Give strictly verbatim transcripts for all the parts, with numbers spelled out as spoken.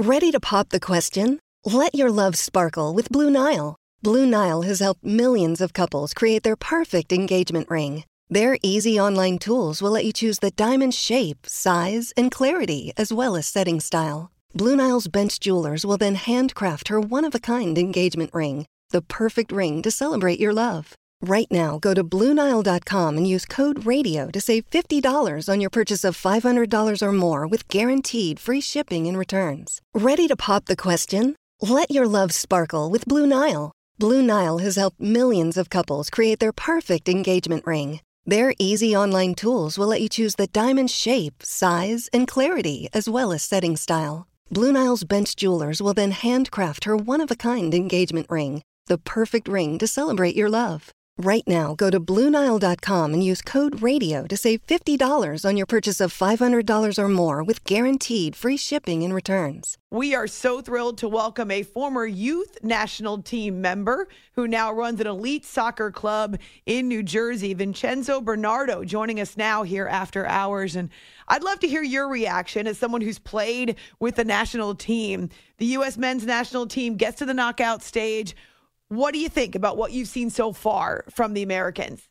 Ready to pop the question? Let your love sparkle with Blue Nile. Blue Nile has helped millions of couples create their perfect engagement ring. Their easy online tools will let you choose the diamond shape, size, and clarity, as well as setting style. Blue Nile's bench jewelers will then handcraft her one-of-a-kind engagement ring, the perfect ring to celebrate your love. Right now, go to Blue Nile dot com and use code RADIO to save fifty dollars on your purchase of five hundred dollars or more with guaranteed free shipping and returns. Ready to pop the question? Let your love sparkle with Blue Nile. Blue Nile has helped millions of couples create their perfect engagement ring. Their easy online tools will let you choose the diamond shape, size, and clarity, as well as setting style. Blue Nile's bench jewelers will then handcraft her one-of-a-kind engagement ring, the perfect ring to celebrate your love. Right now, go to Blue Nile dot com and use code RADIO to save fifty dollars on your purchase of five hundred dollars or more with guaranteed free shipping and returns. We are so thrilled to welcome a former youth national team member who now runs an elite soccer club in New Jersey, Vincenzo Bernardo, joining us now here after hours. And I'd love to hear your reaction as someone who's played with the national team. The U S men's national team gets to the knockout stage. What do you think about what you've seen so far from the Americans?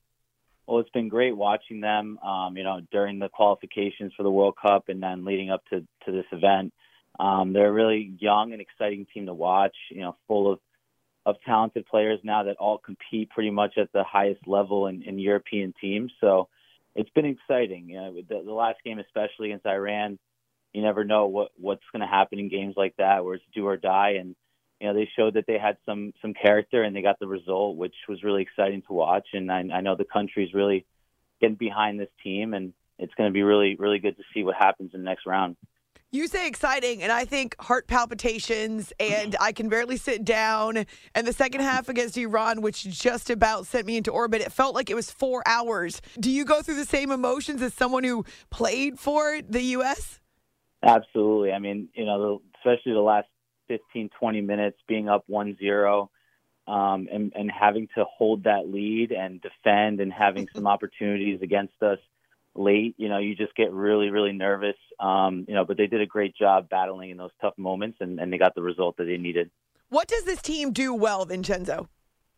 Well, it's been great watching them, um, you know, during the qualifications for the World Cup and then leading up to, to this event. Um, they're a really young and exciting team to watch, you know, full of, of talented players now that all compete pretty much at the highest level in, in European teams. So it's been exciting. You know, the, the last game, especially against Iran, you never know what, what's going to happen in games like that where it's do or die. And you know, they showed that they had some some character and they got the result, which was really exciting to watch. And I, I know the country's really getting behind this team, and it's going to be really, really good to see what happens in the next round. You say exciting, and I think heart palpitations, and I can barely sit down. And the second half against Iran, which just about sent me into orbit, it felt like it was four hours. Do you go through the same emotions as someone who played for the U S? Absolutely. I mean, you know, especially the last fifteen, twenty minutes, being up one zero, um, and, and having to hold that lead and defend and having some opportunities against us late, you know, you just get really, really nervous, um, you know, but they did a great job battling in those tough moments, and, and they got the result that they needed. What does this team do well, Vincenzo?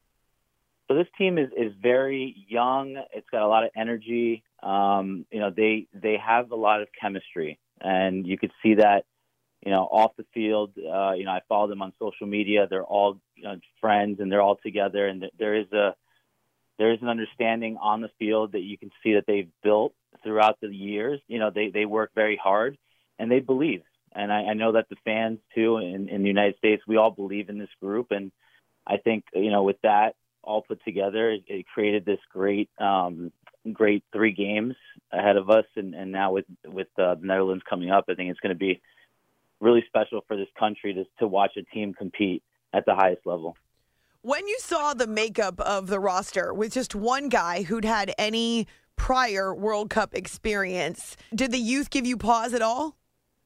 So this team is, is very young. It's got a lot of energy. Um, you know, they, they have a lot of chemistry, and you could see that, you know, off the field. Uh, you know, I follow them on social media. They're all, you know, friends, and they're all together. And there is a there is an understanding on the field that you can see that they've built throughout the years. You know, they, they work very hard, and they believe. And I, I know that the fans, too, in, in the United States, we all believe in this group. And I think, you know, with that all put together, it, it created this great um, great three games ahead of us. And, and now with, with uh, the Netherlands coming up, I think it's going to be really special for this country to to watch a team compete at the highest level. When you saw the makeup of the roster with just one guy who'd had any prior World Cup experience, did the youth give you pause at all?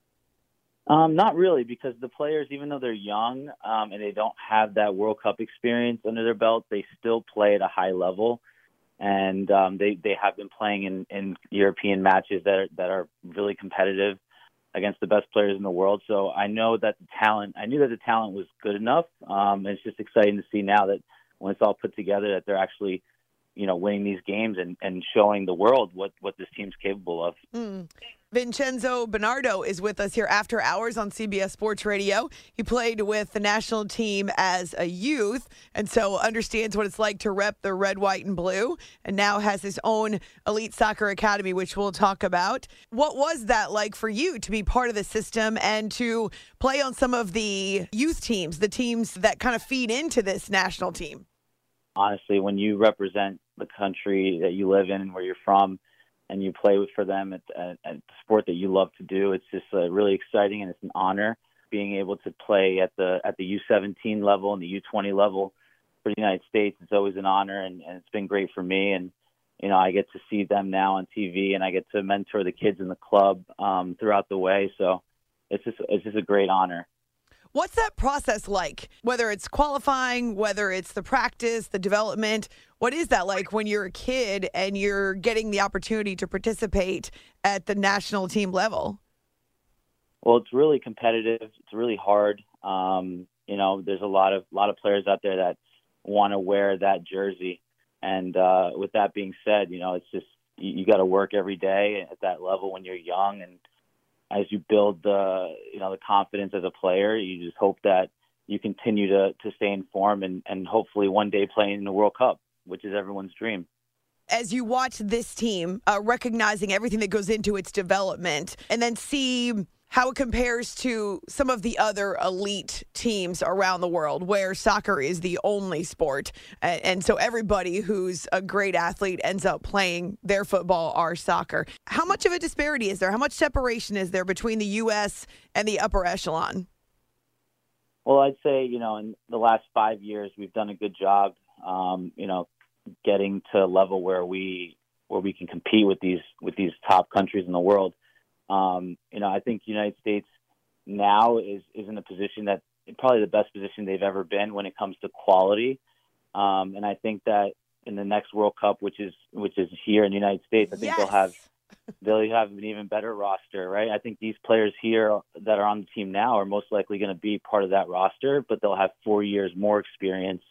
Um, not really, because the players, even though they're young um, and they don't have that World Cup experience under their belt, they still play at a high level. And um, they, they have been playing in, in European matches that are, that are really competitive against the best players in the world. So I know that the talent, I knew that the talent was good enough. Um, and it's just exciting to see now that when it's all put together, that they're actually, you know, winning these games and, and showing the world what, what this team's capable of. Mm. Vincenzo Bernardo is with us here after hours on C B S Sports Radio. He played with the national team as a youth, and so understands what it's like to rep the red, white, and blue, and now has his own elite soccer academy, which we'll talk about. What was that like for you to be part of the system and to play on some of the youth teams, the teams that kind of feed into this national team? Honestly, when you represent the country that you live in and where you're from, and you play with for them at, at, at the sport that you love to do, it's just uh, really exciting, and it's an honor being able to play at the at the U seventeen level and the U twenty level for the United States. It's always an honor, and, and it's been great for me. And you know, I get to see them now on T V, and I get to mentor the kids in the club um, throughout the way. So it's just it's just a great honor. What's that process like? Whether it's qualifying, whether it's the practice, the development, what is that like when you're a kid and you're getting the opportunity to participate at the national team level? Well, it's really competitive. It's really hard. Um, you know, there's a lot of lot of players out there that want to wear that jersey. And uh, with that being said, you know, it's just you, you got to work every day at that level when you're young, and as you build the you know the confidence as a player, you just hope that you continue to to stay in form and and hopefully one day play in the World Cup, which is everyone's dream. As you watch this team, uh, recognizing everything that goes into its development, and then see how it compares to some of the other elite teams around the world where soccer is the only sport. And, and so everybody who's a great athlete ends up playing their football or soccer. How much of a disparity is there? How much separation is there between the U S and the upper echelon? Well, I'd say, you know, in the last five years, we've done a good job, um, you know, getting to a level where we where we can compete with these with these top countries in the world. Um, you know, I think the United States now is, is in a position that probably the best position they've ever been when it comes to quality. Um, and I think that in the next World Cup, which is which is here in the United States, I think yes. they'll have they'll have an even better roster, right? I think these players here that are on the team now are most likely going to be part of that roster, but they'll have four years more experience.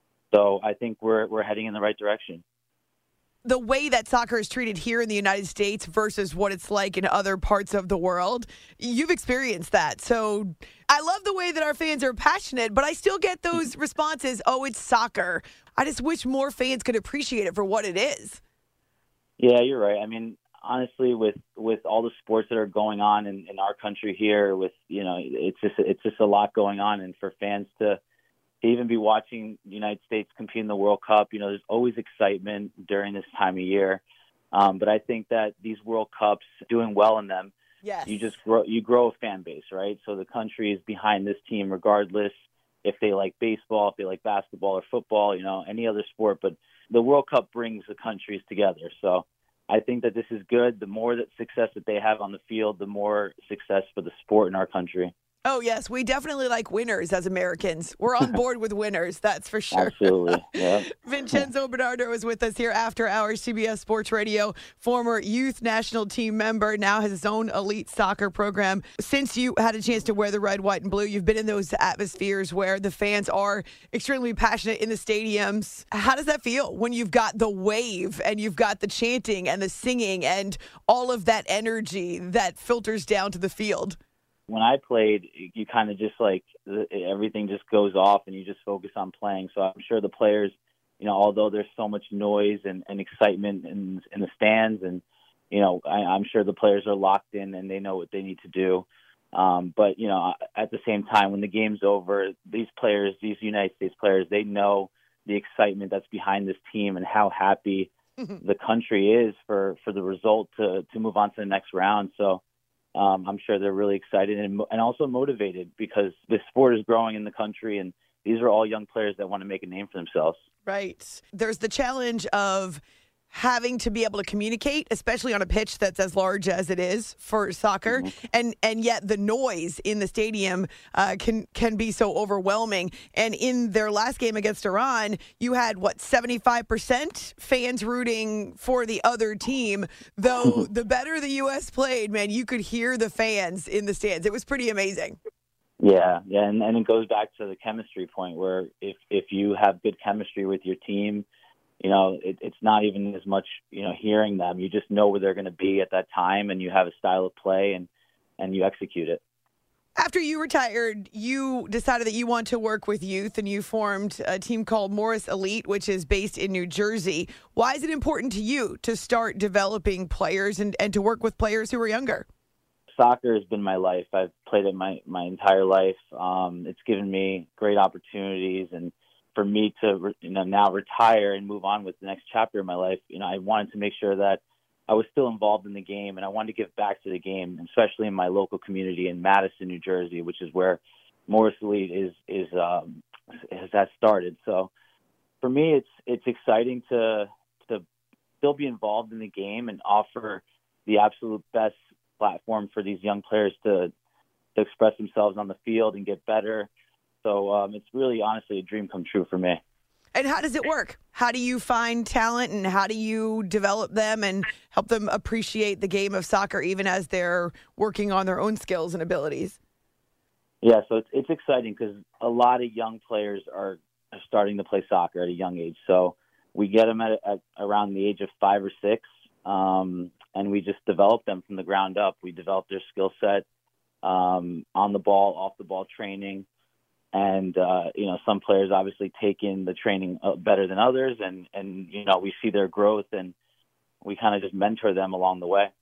So I think we're we're heading in the right direction. The way that soccer is treated here in the United States versus what it's like in other parts of the world, you've experienced that. So I love the way that our fans are passionate, but I still get those responses, oh, it's soccer. I just wish more fans could appreciate it for what it is. Yeah, you're right. I mean, honestly, with, with all the sports that are going on in, in our country here, with, you know, it's just, it's just a lot going on. And for fans to, to even be watching the United States compete in the World Cup, you know, there's always excitement during this time of year. Um, but I think that these World Cups, doing well in them, yes. you just grow, you grow a fan base, right? So the country is behind this team regardless if they like baseball, if they like basketball or football, you know, any other sport. But the World Cup brings the countries together. So I think that this is good. The more that success that they have on the field, the more success for the sport in our country. Oh, yes. We definitely like winners as Americans. We're on board with winners, that's for sure. Absolutely. Yeah. Vincenzo Bernardo is with us here after hours, C B S Sports Radio, former youth national team member, now has his own elite soccer program. Since you had a chance to wear the red, white, and blue, you've been in those atmospheres where the fans are extremely passionate in the stadiums. How does that feel when you've got the wave and you've got the chanting and the singing and all of that energy that filters down to the field? When I played, you kind of just like everything just goes off and you just focus on playing. So I'm sure the players, you know, although there's so much noise and, and excitement in, in the stands, and, you know, I, I'm sure the players are locked in and they know what they need to do. Um, but, you know, at the same time, when the game's over, these players, these United States players, they know the excitement that's behind this team and how happy the country is for, for the result to, to move on to the next round. So, Um, I'm sure they're really excited and, and also motivated because the sport is growing in the country, and these are all young players that want to make a name for themselves. Right. There's the challenge of having to be able to communicate, especially on a pitch that's as large as it is for soccer, mm-hmm. and and yet the noise in the stadium uh, can can be so overwhelming. And in their last game against Iran, you had what seventy-five percent fans rooting for the other team. Though mm-hmm. the better the U S played, man, you could hear the fans in the stands. It was pretty amazing. Yeah, yeah, and, and it goes back to the chemistry point where if if you have good chemistry with your team, you know, it, it's not even as much, you know, hearing them. You just know where they're going to be at that time, and you have a style of play, and, and you execute it. After you retired, you decided that you want to work with youth, and you formed a team called Morris Elite, which is based in New Jersey. Why is it important to you to start developing players and, and to work with players who are younger? Soccer has been my life. I've played it my, my entire life. Um, it's given me great opportunities, and for me to, you know, now retire and move on with the next chapter of my life, you know, I wanted to make sure that I was still involved in the game, and I wanted to give back to the game, especially in my local community in Madison, New Jersey, which is where Morris Elite is is um, has that started. So for me, it's it's exciting to to still be involved in the game and offer the absolute best platform for these young players to to express themselves on the field and get better. So um, it's really, honestly, a dream come true for me. And how does it work? How do you find talent and how do you develop them and help them appreciate the game of soccer even as they're working on their own skills and abilities? Yeah, so it's it's exciting because a lot of young players are, are starting to play soccer at a young age. So we get them at, at around the age of five or six, um, and we just develop them from the ground up. We develop their skill set, um, on the ball, off the ball training. And, uh, you know, some players obviously take in the training better than others. And, and, you know, we see their growth and we kind of just mentor them along the way.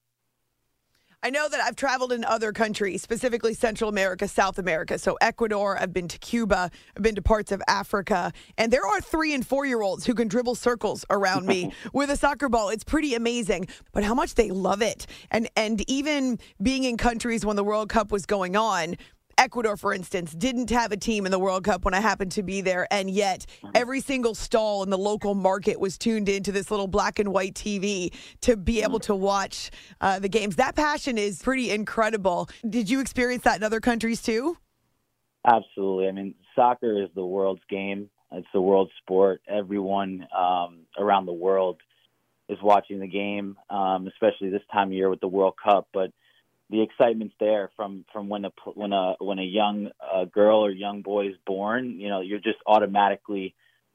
I know that I've traveled in other countries, specifically Central America, South America. So Ecuador, I've been to Cuba, I've been to parts of Africa. And there are three and four-year-olds who can dribble circles around me with a soccer ball. It's pretty amazing. But how much they love it. And, and even being in countries when the World Cup was going on, Ecuador, for instance, didn't have a team in the World Cup when I happened to be there, and yet every single stall in the local market was tuned into this little black and white T V to be able to watch uh, the games. That passion is pretty incredible. Did you experience that in other countries too? Absolutely. I mean, soccer is the world's game. It's the world sport. Everyone um, around the world is watching the game, um, especially this time of year with the World Cup. But the excitement's there from, from when a when a when a young uh, girl or young boy is born. You know, you're just automatically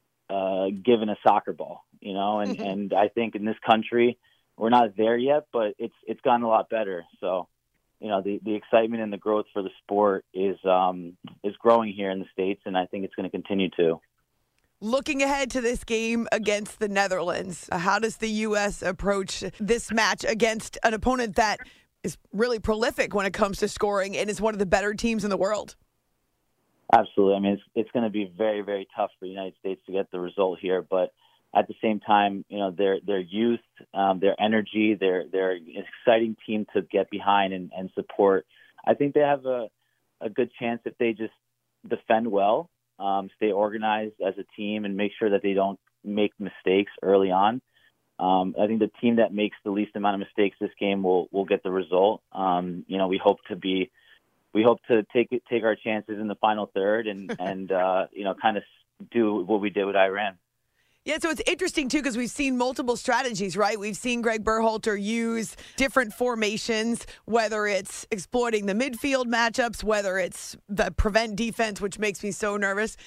uh, given a soccer ball. You know, and, and I think in this country we're not there yet, but it's it's gotten a lot better. So, you know, the, the excitement and the growth for the sport is um, is growing here in the States, and I think it's going to continue to. Looking ahead to this game against the Netherlands, how does the U S approach this match against an opponent that is really prolific when it comes to scoring and is one of the better teams in the world? Absolutely. I mean, it's, it's going to be very, very tough for the United States to get the result here. But at the same time, you know, their their youth, um, their energy, they're, they're an exciting team to get behind and, and support. I think they have a, a good chance if they just defend well, um, stay organized as a team, and make sure that they don't make mistakes early on. Um, I think the team that makes the least amount of mistakes this game will will get the result. Um, you know, we hope to be, we hope to take it, take our chances in the final third, and and uh, you know, kind of do what we did with Iran. Yeah, so it's interesting, too, because we've seen multiple strategies, right? We've seen Greg Berhalter use different formations, whether it's exploiting the midfield matchups, whether it's the prevent defense, which makes me so nervous.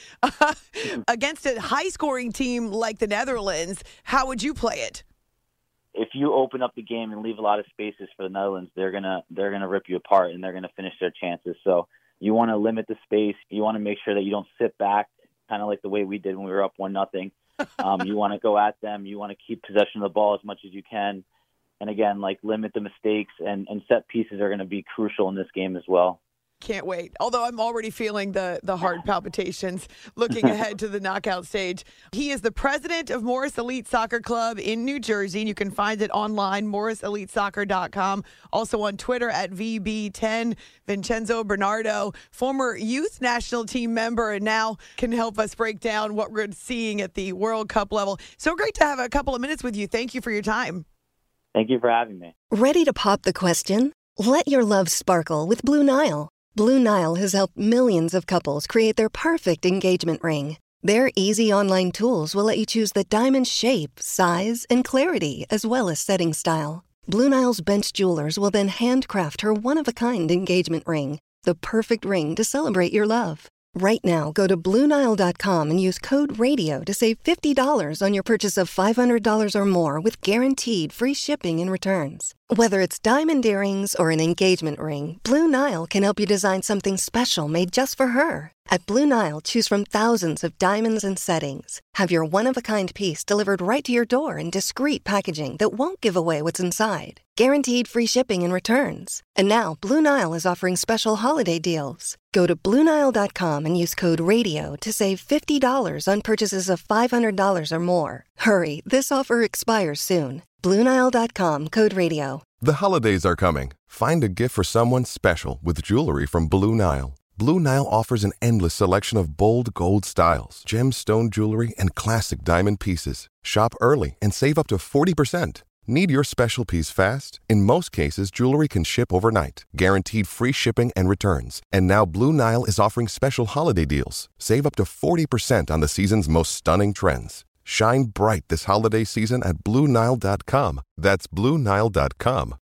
Against a high-scoring team like the Netherlands, how would you play it? If you open up the game and leave a lot of spaces for the Netherlands, they're gonna they're gonna rip you apart, and they're gonna finish their chances. So you want to limit the space. You want to make sure that you don't sit back, kind of like the way we did when we were up one nothing. Um, you want to go at them. You want to keep possession of the ball as much as you can. And again, like limit the mistakes, and, and set pieces are going to be crucial in this game as well. Can't wait. Although I'm already feeling the, the heart palpitations looking ahead to the knockout stage. He is the president of Morris Elite Soccer Club in New Jersey. And you can find it online, morris elite soccer dot com. Also on Twitter at V B ten. Vincenzo Bernardo, former youth national team member, and now can help us break down what we're seeing at the World Cup level. So great to have a couple of minutes with you. Thank you for your time. Thank you for having me. Ready to pop the question? Let your love sparkle with Blue Nile. Blue Nile has helped millions of couples create their perfect engagement ring. Their easy online tools will let you choose the diamond shape, size, and clarity, as well as setting style. Blue Nile's bench jewelers will then handcraft her one-of-a-kind engagement ring, the perfect ring to celebrate your love. Right now, go to Blue Nile dot com and use code RADIO to save fifty dollars on your purchase of five hundred dollars or more with guaranteed free shipping and returns. Whether it's diamond earrings or an engagement ring, Blue Nile can help you design something special made just for her. At Blue Nile, choose from thousands of diamonds and settings. Have your one-of-a-kind piece delivered right to your door in discreet packaging that won't give away what's inside. Guaranteed free shipping and returns. And now, Blue Nile is offering special holiday deals. Go to Blue Nile dot com and use code RADIO to save fifty dollars on purchases of five hundred dollars or more. Hurry, this offer expires soon. Blue Nile dot com, code RADIO. The holidays are coming. Find a gift for someone special with jewelry from Blue Nile. Blue Nile offers an endless selection of bold gold styles, gemstone jewelry, and classic diamond pieces. Shop early and save up to forty percent. Need your special piece fast? In most cases, jewelry can ship overnight, guaranteed free shipping and returns. And now Blue Nile is offering special holiday deals. Save up to forty percent on the season's most stunning trends. Shine bright this holiday season at Blue Nile dot com. That's Blue Nile dot com.